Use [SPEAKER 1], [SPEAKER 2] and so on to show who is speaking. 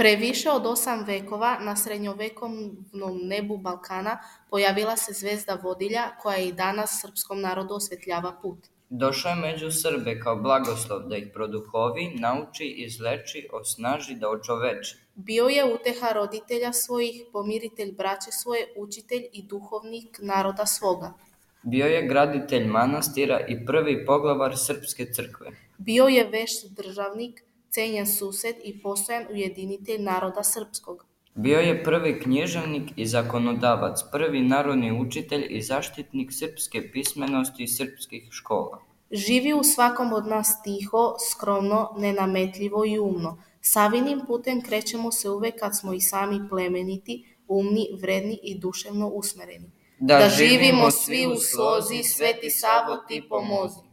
[SPEAKER 1] Previše od 8 vekova na srednjovekovnom nebu Balkana pojavila se zvezda vodilja koja i danas srpskom narodu osvjetljava put.
[SPEAKER 2] Došao je među Srbe kao blagoslov da ih produhovi, nauči, izleči, osnaži da očoveči.
[SPEAKER 1] Bio je uteha roditelja svojih, pomiritelj braće svoje, učitelj i duhovnik naroda svoga.
[SPEAKER 2] Bio je graditelj manastira i prvi poglavar srpske crkve.
[SPEAKER 1] Bio je vešt državnik, cenjen sused i postojan ujedinitelj naroda srpskog.
[SPEAKER 2] Bio je prvi književnik i zakonodavac, prvi narodni učitelj i zaštitnik srpske pismenosti i srpskih škola.
[SPEAKER 1] Živi u svakom od nas tiho, skromno, nenametljivo i umno. Savinim putem krećemo se uvek kad smo i sami plemeniti, umni, vredni i duševno usmereni.
[SPEAKER 2] Da živimo svi u slozi, Sveti Savo ti pomozi.